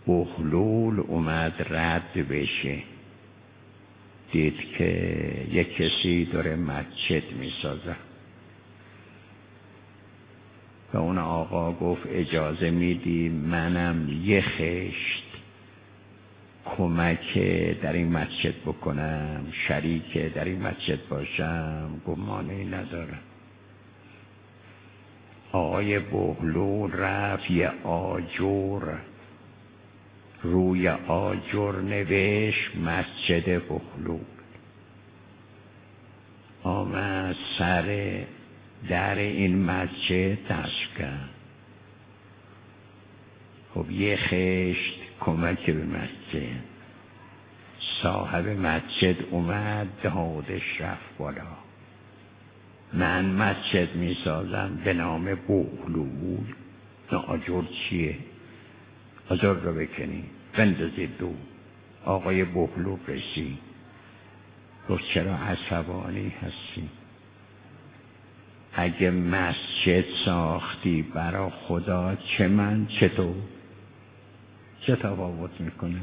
بهلول اومد رد بشه، دید که یک کسی داره مسجد میسازه و اون آقا گفت اجازه میدی منم یه خشت کمک در این مسجد بکنم، شریک در این مسجد باشم؟ گفت مانعی ندارم. آقای بهلول رفت یه آجر، روی آجر نوشت مسجد بهلول. آمد سر در این مسجد دست کرد. خب یه خشت کمک به مسجد. صاحب مسجد اومد دادش رفت بالا، من مسجد میسازم به نام بهلول. نه آجر چیه؟ آجر رو بکنی بندازید دو. آقای بهلول رسید، گفت چرا عصبانی هستی؟ اگه مسجد ساختی برا خدا، چه من چه تو، چه تفاوت میکنه؟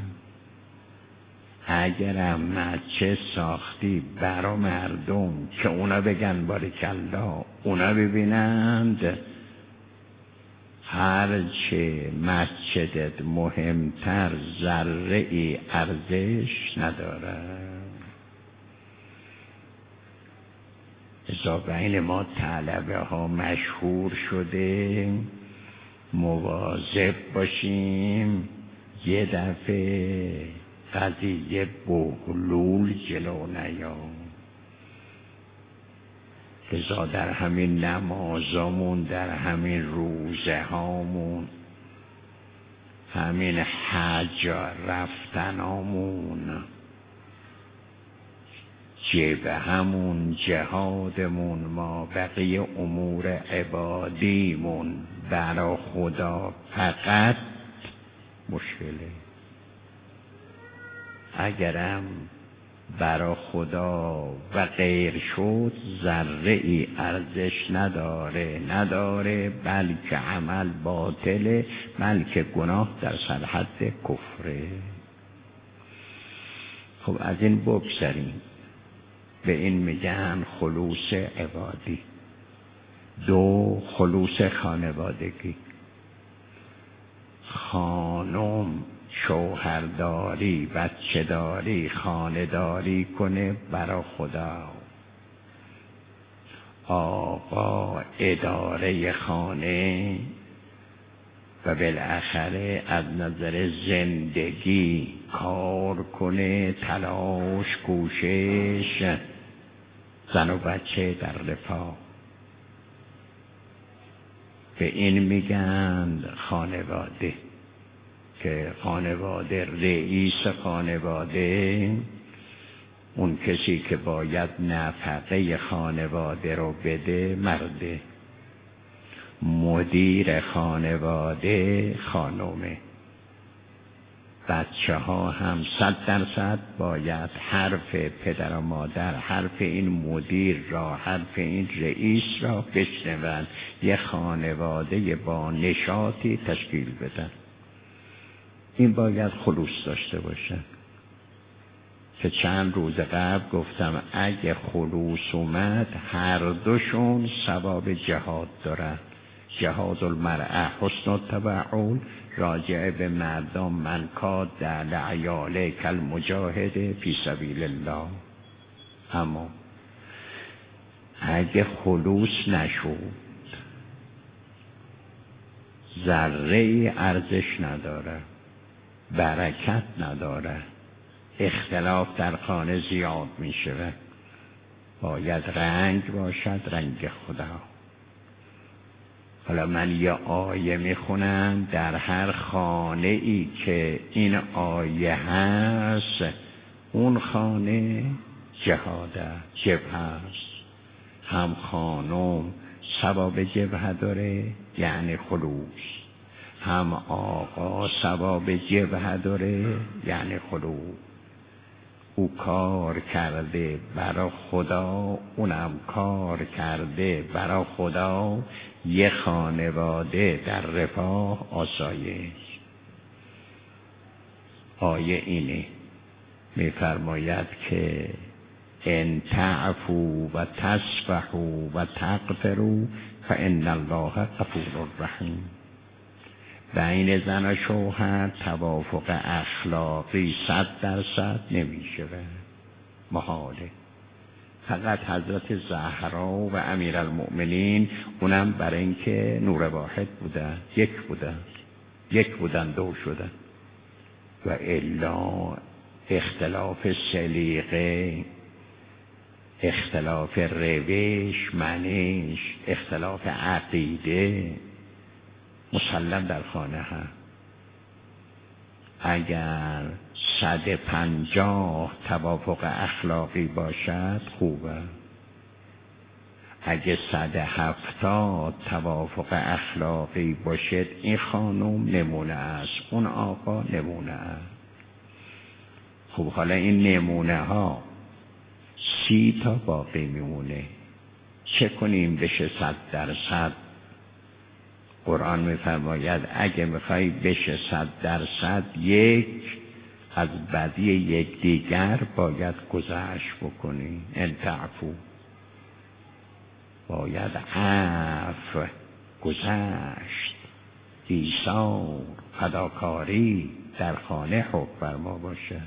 اگرم مسجد ساختی برا مردم که اونا بگن باریکالله، اونا ببینند، هرچه مسجدت مهمتر ذره ای ارزش نداره. ازا بین ما طلبه ها مشهور شده، مواظب باشیم یه دفعه قضیه بهلول جلو نیام. ازا در همین نمازامون، در همین روزه هامون، همین حج رفتنامون، جبه همون، جهادمون، ما بقیه امور عبادیمون برا خدا فقط مشکله. اگرم برا خدا و غیر شد ذره ای ارزش نداره، بلکه عمل باطله، بلکه گناه در سرحد کفره. خب از این بگذریم. به این میگن خلوص عبادی. دو، خلوص خانوادگی. خانم شوهرداری، بچه‌داری، خانه‌داری کنه برا خدا. آقا اداره خانه و بالاخره از نظر زندگی کار کنه، تلاش، کوشش، زن و بچه در رفاه. به این میگن خانواده، که خانواده، رئیس خانواده اون کسی که باید نفقه خانواده رو بده مرده، مدیر خانواده خانومه. بچه ها هم 100% باید حرف پدر و مادر، حرف این مدیر را، حرف این رئیس را بشنون، یه خانواده با نشاطی تشکیل بدن. این باید خلوص داشته باشه که چند روز قبل گفتم اگه خلوص اومد هر دوشون ثواب جهاد دارن. جهاد المرأة حسن التبعول، راجع به مردم، من کاد لعیاله کالمجاهد فی سبیل الله. اما اگه خلوص نشود ذره ارزش نداره، برکت نداره، اختلاف در خانه زیاد می شود. باید رنگ باشد، رنگ خدا. حالا من یه آیه می خونم، در هر خانه ای که این آیه هست اون خانه جهاده، جبهه هست. هم خانم ثواب جبهه داره یعنی خلوص، هم آقا ثواب جبهه داره یعنی خلوص. او کار کرده برا خدا، اونم کار کرده برا خدا، یه خانواده در رفاه، آسایش. آیه اینه، میفرماید که ان تعفوا و تصفحوا و تغفروا فان الله غفور رحیم. بین زن و شوهر توافق اخلاقی 100% نمیشه، محاله. فقط حضرت زهرا و امیرالمؤمنین، اونم برای اینکه نور واحد بودن، یک بودن دو شدن، و الا اختلاف سلیقه، اختلاف روش، منش، اختلاف عقیده مسلم در خانه هست. اگر 150 توافق اخلاقی باشد خوبه، اگه 170 توافق اخلاقی باشد این خانم نمونه است، اون آقا نمونه است. خب حالا این نمونه ها 30 تا باقی میمونه، چه کنیم بشه 100%؟ قرآن میفرماید اگه میخوای بشه 100%، یک از بدی یک دیگر باید گذشت بکنی. ان تعفو، باید عفو، گذشت، ایثار، فداکاری در خانه حکم بر ما باشه.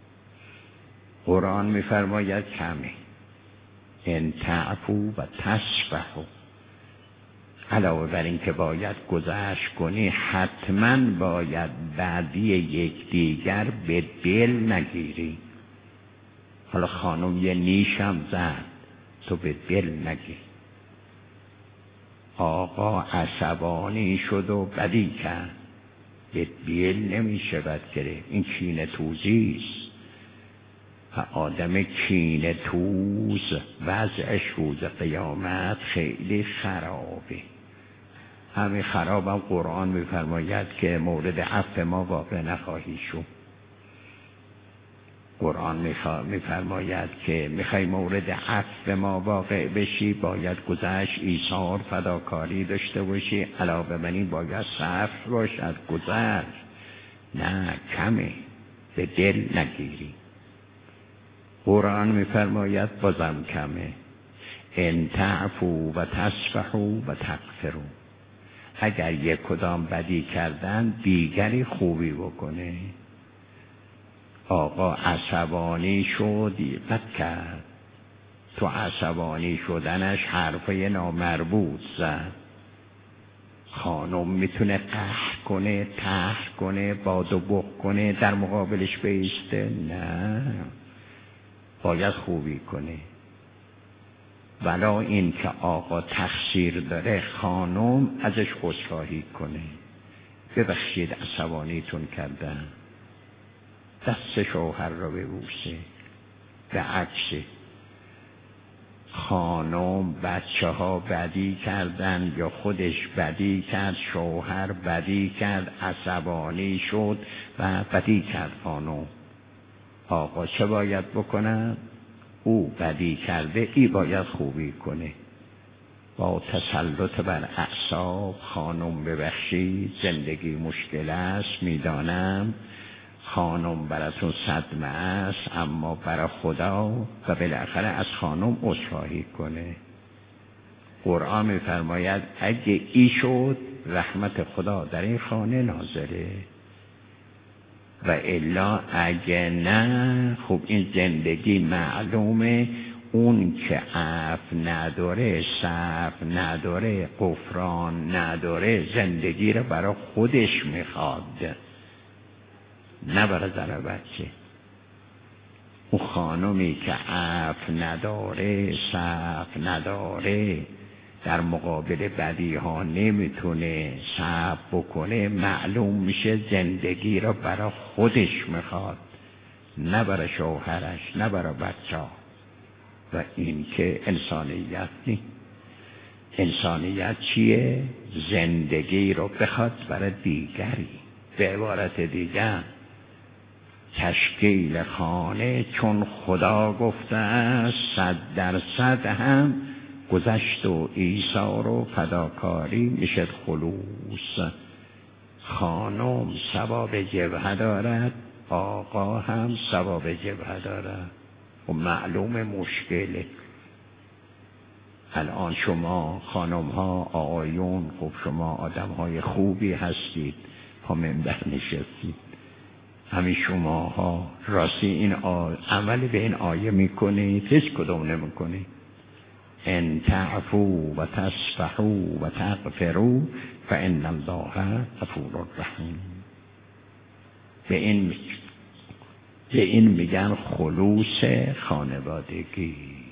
قرآن میفرماید کمه، ان تعفو و تصفحوا. علاوه بر این که باید گذشت کنی، حتما باید بعدی یک دیگر به دل نگیری. حالا خانم یه نیشم زد، تو به دل نگیر. آقا عصبانی شد و بدی کرد، به دل نمیشه بد گرفت. این کینه توزیست و آدم کینه توز وضعش روز قیامت خیلی خرابه. همین خرابم قرآن میفرماید که مورد عفو ما واقع نخواهی شد. قرآن میفرماید که میخوای مورد عفو ما واقع بشی، باید گذشت، ایثار، فداکاری داشته باشی. علاوه بر این باید صبر باشد، گذشت نه کمه، به دل نگیری. قرآن میفرماید بازم کمه، ان تعفو و تصفحوا و تغفروا. اگر یک کدام بدی کردن، دیگری خوبی بکنه. آقا عصبانی شد، بد کرد، تو عصبانی شدنش حرفای نامربوط زد. خانم میتونه قهر کنه، طرح کنه، باد و بغ کنه، در مقابلش بیسته؟ نه، باید خوبی کنه. ولا این که آقا تقصیر داره، خانم ازش عذرخواهی کنه، ببخشید عصبانیتون کردم، دست شوهر رو ببوسه. به عکس خانم بچه ها بدی کردن یا خودش بدی کرد، شوهر بدی کرد، عصبانی شد و بدی کرد خانم، آقا چه باید بکنن؟ او بدی کرده، ای باید خوبی کنه. با تسلط بر اعصاب خانم ببخشید، زندگی مشکل است، میدانم خانم براتون صدمه است، اما برای خدا و بالاخره از خانم عذرخواهی کنه. قرآن میفرماید اگه ای شد، رحمت خدا در این خانه نازله، و الا اگه نه، خب این زندگی معلومه اون که عفو نداره، صبر نداره، غفران نداره، زندگی رو برای خودش میخواد، نه برای زن و بچه. اون خانمی که عفو نداره، صبر نداره، در مقابل بدی ها نمیتونه صبر بکنه، معلوم میشه زندگی رو برای خودش میخواد، نه برای شوهرش، نه برای بچه ها. و این که انسانیت نیست. انسانیت چیه؟ زندگی رو بخواد برای دیگری. به عبارت دیگر، تشکیل خانه چون خدا گفته است 100% هم گذشت و ایثار و فداکاری میشد خلوص. خانم ثواب جبهه دارد، آقا هم ثواب جبهه داره و معلوم مشکله. الان شما خانم ها آقایون، خب شما آدم های خوبی هستید، پا منبر نشستید، همین شما ها راستی این عمل به این آیه میکنید؟ هیچ کدوم نمیکنید. ان تعفو و تصفحو و تغفرو فان الله غفور رحیم. به این میگن خلوص خانوادگی.